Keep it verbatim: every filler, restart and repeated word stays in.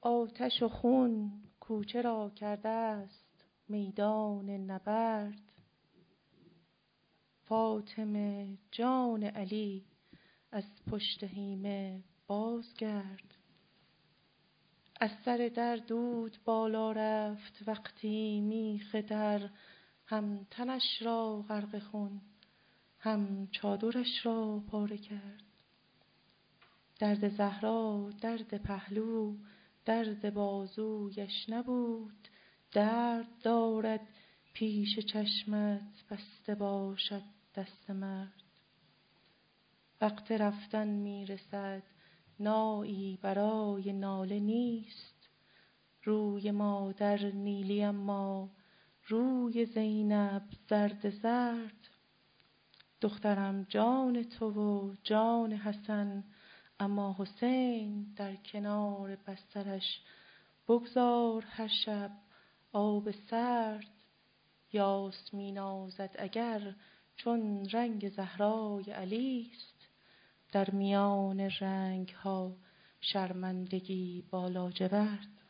آتش و خون کوچه را کرده است میدان نبرد. فاطمه جان علی از پشت هیمه بازگرد. از سر در دود بالا رفت وقتی میخ در، هم تنش را غرق خون هم چادرش را پاره کرد. درد زهرا درد پهلو درد بازویش نبود، درد دارد پیش چشمت بسته باشد دست مرد. وقت رفتن میرسد نایی برای ناله نیست، روی مادر نیلی اما روی زینب زرد زرد. دخترم جان تو و جان حسن، اما حسین در کنار بسترش بگذار هر شب آب سرد. یاسمین زد اگر چون رنگ زهرای علیست، در میان رنگ ها شرمندگی با لاجورد.